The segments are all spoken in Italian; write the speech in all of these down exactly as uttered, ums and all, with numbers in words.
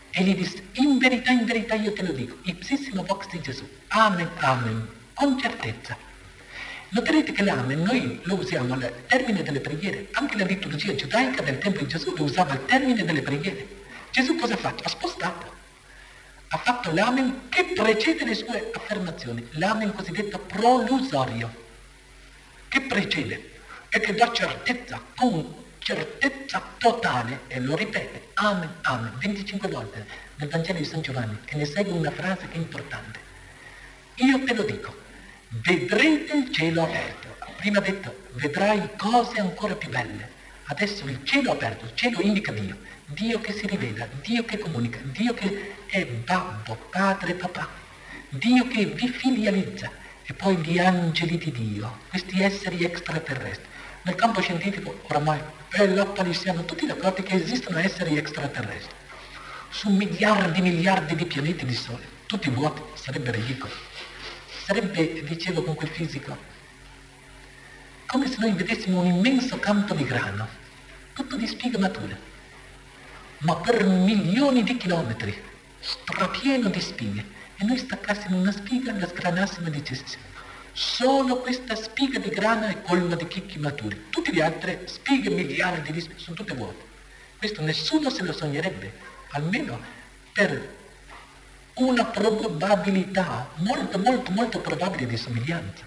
E gli disse, in verità, in verità io te lo dico, ipsissimo vox di Gesù, amen, amen, con certezza. Noterete che l'amen noi lo usiamo al termine delle preghiere, anche la liturgia giudaica del tempo di Gesù lo usava al termine delle preghiere. Gesù cosa ha fatto? Ha spostato. Ha fatto l'amen che precede le sue affermazioni, l'amen cosiddetto prolusorio, che precede e che dà certezza, con certezza totale, e lo ripete, amen, amen, venticinque volte nel Vangelo di San Giovanni, e ne segue una frase che è importante. Io te lo dico, vedrete il cielo aperto. Prima ha detto, vedrai cose ancora più belle. Adesso il cielo aperto, il cielo indica Dio, Dio che si rivela, Dio che comunica, Dio che è babbo, padre, papà, Dio che vi filializza, e poi gli angeli di Dio, questi esseri extraterrestri. Nel campo scientifico oramai è l'attualissimo, tutti d'accordo che esistono esseri extraterrestri. Su miliardi e miliardi di pianeti di Sole, tutti vuoti, sarebbe ridicolo. Sarebbe, dicevo con quel fisico, come se noi vedessimo un immenso campo di grano, tutto di spighe mature, ma per milioni di chilometri, strapieno di spighe, e noi staccassimo una spiga, la sgranassimo e dicessimo, solo questa spiga di grano è colma di chicchi maturi, tutte le altre spighe, miliardi di spighe, sono tutte vuote. Questo nessuno se lo sognerebbe, almeno per una probabilità molto, molto, molto probabile di somiglianza.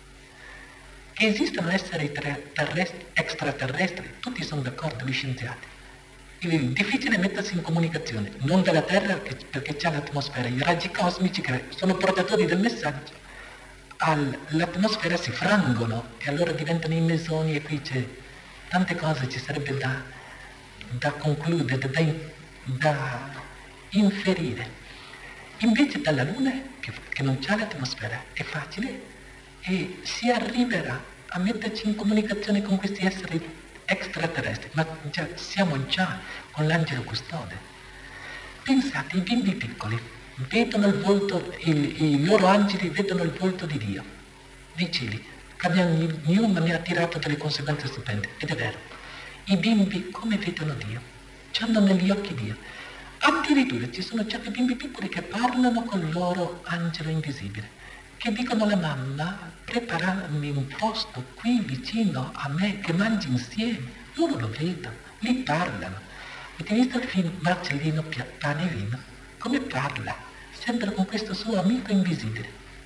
Che esistano esseri terrestri, extraterrestri, tutti sono d'accordo, gli scienziati. È difficile mettersi in comunicazione, non dalla Terra perché c'è l'atmosfera, i raggi cosmici che sono portatori del messaggio, all'atmosfera si frangono e allora diventano i mesoni, e qui c'è tante cose, ci sarebbe da, da concludere, da, da inferire. Invece dalla Luna, che, che non c'ha l'atmosfera, è facile e si arriverà a metterci in comunicazione con questi esseri extraterrestri, ma già, siamo già con l'angelo custode. Pensate, i bimbi piccoli vedono il volto, il, i loro angeli vedono il volto di Dio, dei cieli. Fabian Newman ne ha tirato delle conseguenze stupende, ed è vero. I bimbi come vedono Dio? C'hanno negli occhi Dio. Addirittura ci sono certi bimbi piccoli che parlano con il loro angelo invisibile, che dicono alla mamma, prepararmi un posto qui vicino a me, che mangi insieme. Loro lo vedono, li parlano. Avete visto il film Marcellino Pane e Vino? Come parla? Sempre con questo suo amico invisibile.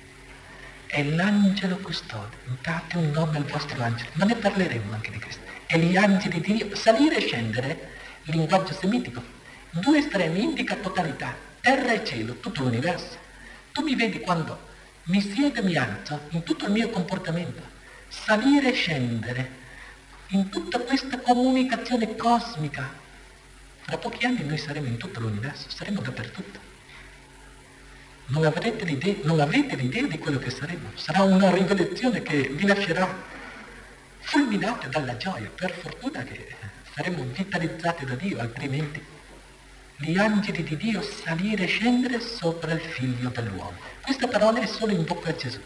È l'angelo custode. Date un nome al vostro angelo, ma ne parleremo anche di questo. E gli angeli di Dio, salire e scendere, linguaggio semitico. Due estremi indica totalità, terra e cielo, tutto l'universo. Tu mi vedi quando mi siedo e mi alzo, in tutto il mio comportamento, salire e scendere, in tutta questa comunicazione cosmica. Fra pochi anni noi saremo in tutto l'universo, saremo dappertutto. Non avrete l'idea, non avete l'idea di quello che saremo. Sarà una rivelazione che vi lascerà fulminate dalla gioia, per fortuna che saremo vitalizzati da Dio, altrimenti gli angeli di Dio salire e scendere sopra il figlio dell'uomo. Questa parola è solo in bocca a Gesù.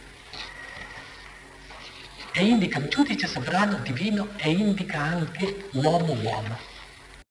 E indica il giudice sovrano divino e indica anche uomo-uomo.